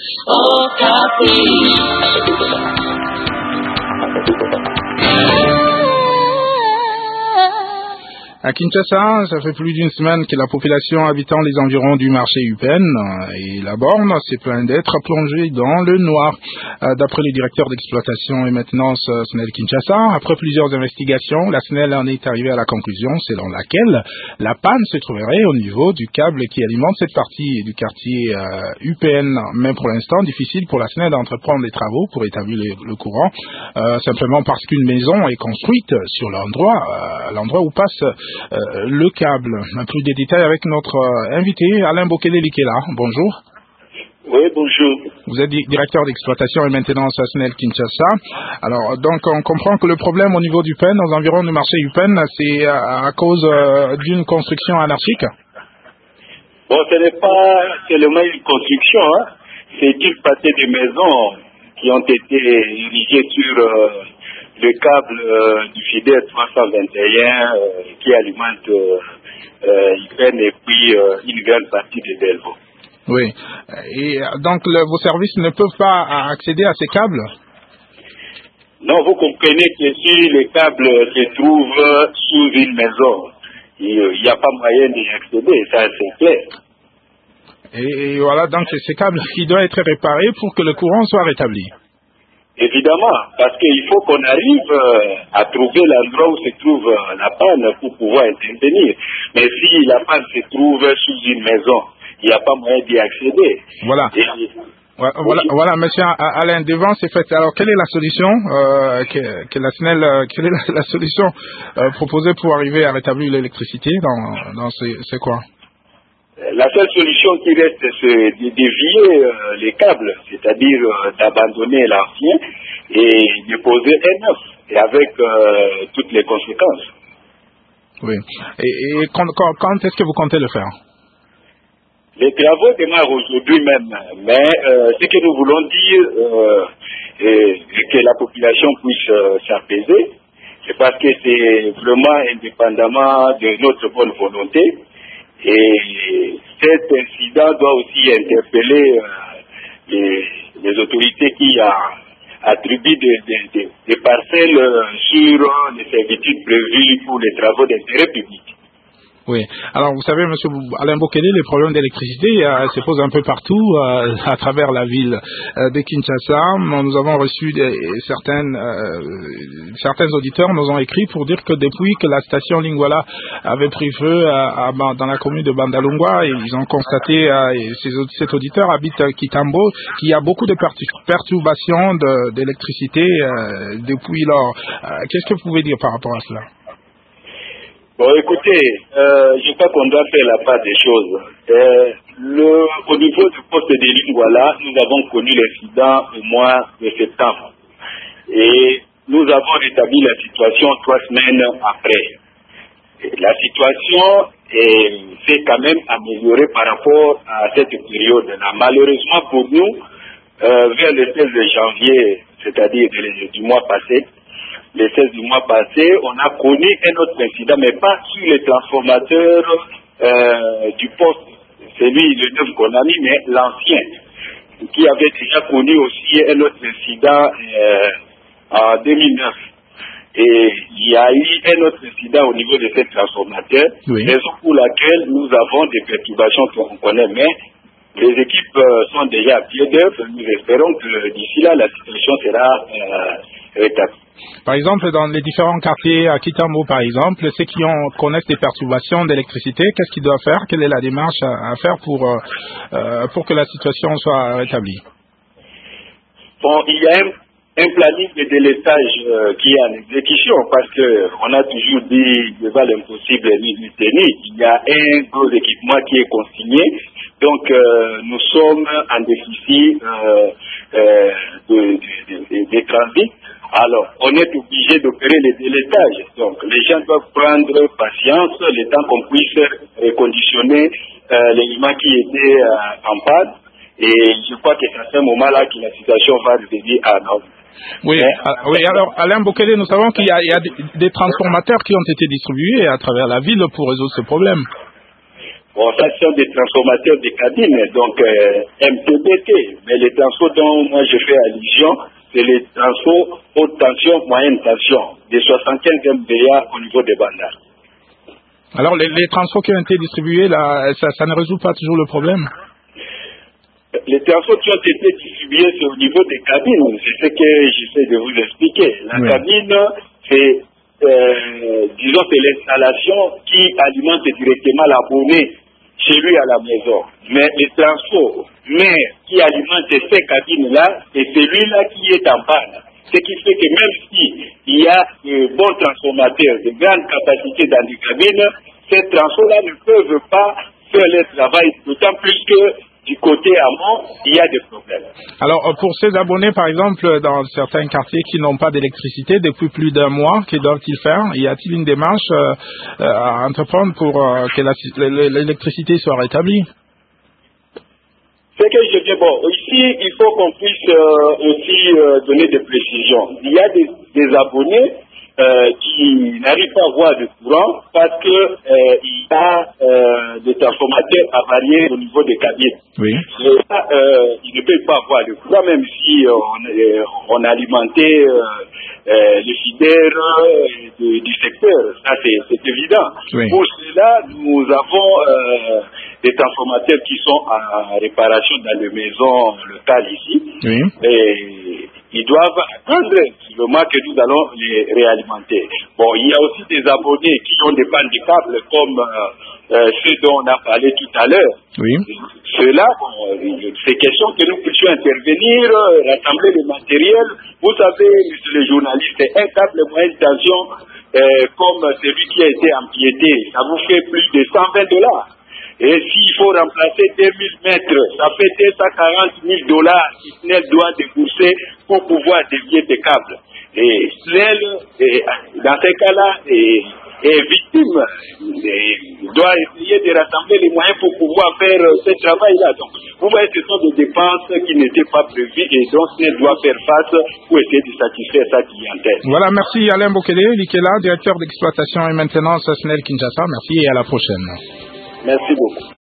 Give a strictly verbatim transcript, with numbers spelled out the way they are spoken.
À Kinshasa, ça fait plus d'une semaine que la population habitant les environs du marché U P N et la borne s'est plainte d'être plongée dans le noir. D'après le directeur d'exploitation et maintenance S N E L Kinshasa, après plusieurs investigations, la S N E L en est arrivée à la conclusion selon laquelle la panne se trouverait au niveau du câble qui alimente cette partie du quartier euh, U P N. Mais pour l'instant, difficile pour la S N E L d'entreprendre des travaux pour établir le, le courant, euh, simplement parce qu'une maison est construite sur l'endroit, euh, l'endroit où passe Euh, le câble. Un plus de détails avec notre euh, invité, Alain Bokele qui est là. Bonjour. Oui, bonjour. Vous êtes directeur d'exploitation et maintenance à S N E L Kinshasa. Alors, donc, on comprend que le problème au niveau du P E N, aux environs du marché U P N, c'est à, à cause euh, d'une construction anarchique? Bon, ce n'est pas seulement une construction, hein. C'est une partie des maisons qui ont été érigées sur euh, le câble euh, du FIDER trois cent vingt et un euh, qui alimente euh, euh, U P N et puis euh, une grande partie de Delvaux. Oui. Et donc, le, vos services ne peuvent pas accéder à ces câbles? Non, vous comprenez que si les câbles se trouvent sous une maison, il n'y a pas moyen d'y accéder, ça c'est clair. Et, et voilà, donc c'est ces câbles qui doivent être réparés pour que le courant soit rétabli. Évidemment, parce qu'il faut qu'on arrive euh, à trouver l'endroit où se trouve euh, la panne pour pouvoir intervenir. Mais si la panne se trouve sous une maison, il n'y a pas moyen d'y accéder. Voilà. Et, voilà, voilà, voilà, monsieur Alain, devant c'est fait. Alors, quelle est la solution euh, que, que la S N E L, euh, quelle est la, la solution euh, proposée pour arriver à rétablir l'électricité dans, dans ces, c'est quoi? La seule solution qui reste, c'est de dévier euh, les câbles, c'est-à-dire euh, d'abandonner l'ancien et de poser un neuf, et avec euh, toutes les conséquences. Oui. Et, et quand, quand, quand est-ce que vous comptez le faire? Les travaux démarrent aujourd'hui même, mais euh, ce que nous voulons dire, euh, est que la population puisse euh, s'apaiser, c'est parce que c'est vraiment indépendamment de notre bonne volonté. Et cet incident doit aussi interpeller euh, les, les autorités qui a attribué des, des, des, des parcelles euh, sur les servitudes prévues pour les travaux d'intérêt public. Oui. Alors, vous savez, monsieur Alain Bokele, les problèmes d'électricité euh, se posent un peu partout euh, à travers la ville euh, de Kinshasa. Nous avons reçu des, certaines, euh, certains auditeurs nous ont écrit pour dire que depuis que la station Lingwala avait pris feu à, à, dans la commune de Bandalungwa, ils ont constaté, euh, et ces, cet auditeur habite à Kitambo, qu'il y a beaucoup de perturbations de, d'électricité euh, depuis lors. Euh, qu'est-ce que vous pouvez dire par rapport à cela? Bon, écoutez, euh, je crois qu'on doit faire la part des choses. Euh, le, au niveau du poste de Lingwala, nous avons connu l'incident au mois de septembre. Et nous avons rétabli la situation trois semaines après. Et la situation s'est quand même améliorée par rapport à cette période-là. Malheureusement pour nous, euh, vers le seize janvier, c'est-à-dire du mois passé, le seize du mois passé, on a connu un autre incident, mais pas sur les transformateurs euh, du poste, celui le neuf qu'on a mis, mais l'ancien, qui avait déjà connu aussi un autre incident euh, en deux mille neuf. Et il y a eu un autre incident au niveau de ces transformateurs, oui. Raison pour laquelle nous avons des perturbations qu'on connaît, mais les équipes euh, sont déjà à pied d'œuvre. Nous espérons que d'ici là, la situation sera euh, rétablie. Par exemple, dans les différents quartiers à Kitambo, par exemple, ceux qui ont, connaissent des perturbations d'électricité, qu'est-ce qu'ils doivent faire? Quelle est la démarche à, à faire pour, euh, pour que la situation soit rétablie? Bon, il y a un, un planning de délestage euh, qui est en exécution parce qu'on a toujours dit devant l'impossible ni tenir. Il y a un gros équipement qui est consigné. Donc, euh, nous sommes en déficit euh, euh, de, de, de, de transit. Alors, on est obligé d'opérer les délestages. Donc, les gens doivent prendre patience, le temps qu'on puisse reconditionner euh, l'élément qui était euh, en panne. Et je crois que c'est à ce moment-là que la situation va revenir à norme. Oui, Mais, à, oui, alors Alain Bokele, nous savons qu'il y a, il y a des, des transformateurs qui ont été distribués à travers la ville pour résoudre ce problème. Bon, ça, ce sont des transformateurs de cabines, donc euh, M T B T. Mais les transfos dont moi je fais allusion, c'est les transfos haute tension, moyenne tension, de soixante-quinze M V A au niveau des bandes. Alors, les, les transfos qui ont été distribués, là, ça, ça ne résout pas toujours le problème? Les transfos qui ont été distribués, c'est au niveau des cabines. C'est ce que j'essaie de vous expliquer. La oui. cabine, c'est, euh, disons, c'est l'installation qui alimente directement l'abonné chez lui à la maison. Mais les transfos, mais qui alimentent ces cabines-là, c'est celui-là qui est en panne. Ce qui fait que même s'il y a de bons transformateurs, de grandes capacités dans les cabines, ces transfos-là ne peuvent pas faire leur travail, d'autant plus que du côté amont, il y a des problèmes. Alors, pour ces abonnés, par exemple, dans certains quartiers qui n'ont pas d'électricité depuis plus d'un mois, que doivent-ils faire? Y a-t-il une démarche euh, à entreprendre pour euh, que l'électricité soit rétablie? C'est que je dis, bon, ici, il faut qu'on puisse euh, aussi euh, donner des précisions. Il y a des, des abonnés euh, qui n'arrivent pas à avoir de courant parce que euh, il y a euh, des transformateurs avariés au niveau des cabines. Oui. Et là, euh, ils ne peuvent pas avoir de courant, même si euh, on, euh, on a alimenté euh, euh, les fidèles euh, de, du secteur. Ça, c'est évident. Oui. Pour cela, nous avons euh, des transformateurs qui sont en réparation dans les maisons locales ici. Oui. Et ils doivent attendre le moment que nous allons les réalimenter. Bon, il y a aussi des abonnés qui ont des pannes de câbles comme euh, euh, ceux dont on a parlé tout à l'heure. Oui. Ceux-là, bon, c'est question que nous puissions intervenir, rassembler le matériel. Vous savez, monsieur le journaliste, un câble moyenne tension euh, comme celui qui a été empiété, ça vous fait plus de cent vingt dollars. Et s'il faut remplacer deux mille mètres, ça fait deux cent quarante mille dollars que Snell doit débourser pour pouvoir dévier des câbles. Et Snell, et, dans ces cas-là, est, est victime. Et doit essayer de rassembler les moyens pour pouvoir faire ce travail-là. Donc, vous voyez, ce sont des dépenses qui n'étaient pas prévues et donc Snell doit faire face pour essayer de satisfaire sa clientèle. Voilà, merci Alain Bokele, Likela, directeur d'exploitation et maintenance à Snell Kinshasa. Merci et à la prochaine. Merci beaucoup.